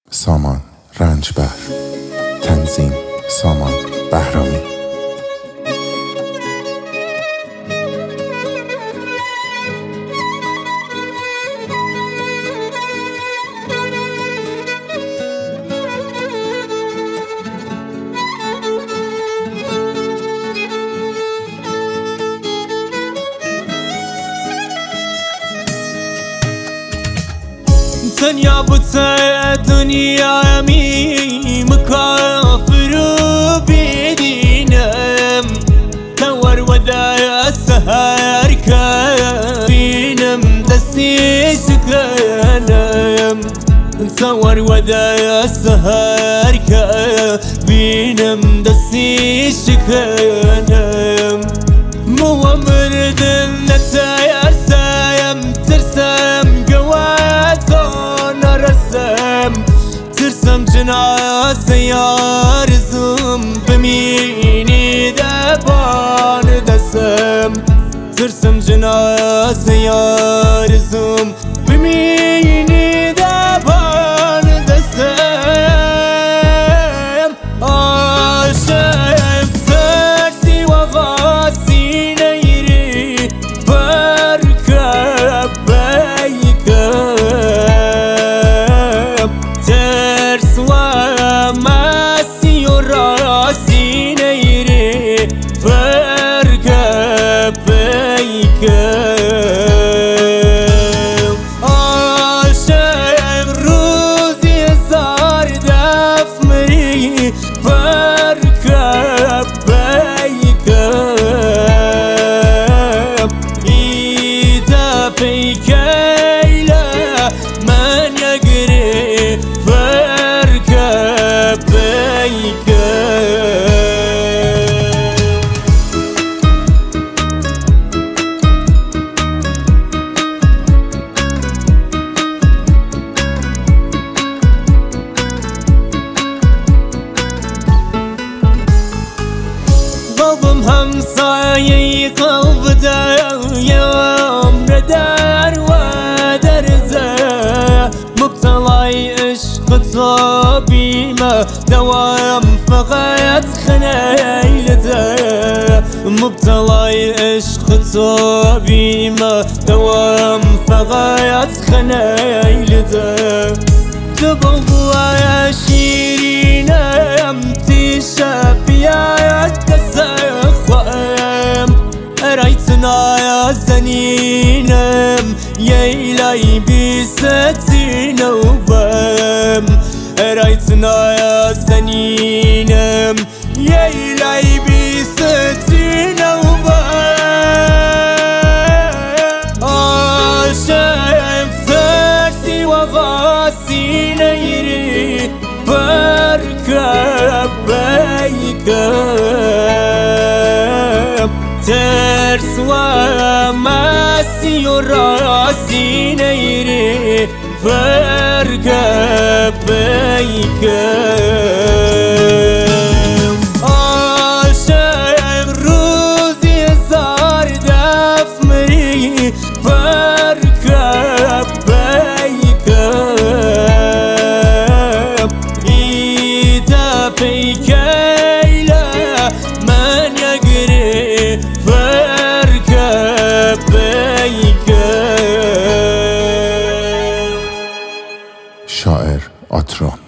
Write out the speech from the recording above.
سامان رنجبر. تنظیم سامان بهرامی. تنیا بوده دنیامی مکافر و بیدینم تور ودا سهر کبینم دستی سکنم تور ودا سهر کبینم دستی سکنم موامر دل نتایسم ترسم ترسم جنازه یارزم بمینی دبان دسم ترسم جنازه یارزم بمینی دبان دسم عاشق ترسی و غاسی نیری برکب بیکم ترس و ماسی و راسی نیری فرق بیکم عاشق روزی زار دف مری فرق بیکم ایتا پیکیلا من یگری قلبم همسایه قلب دایم ردر و درزه مبتلای عشق تو بیمه دوام فقط خنیلده مبتلای عشق تو بیمه دوام فقط خنیلده تو بلبوی شیرینم تیشه بیاید دسخوام رایتنا یا زنینم ییلای بیستین و بم رایتنا یا زنینم ییلای بیستین و بم عاشق ترسی و غاسی نیری برکب بیکم ترس و ماسی و راسی نیری فرق بیکم عاشق روزی زار دف مری فرق بیکم ایتا پیکیلا من یگری فرق بیکم. شاعر آترون.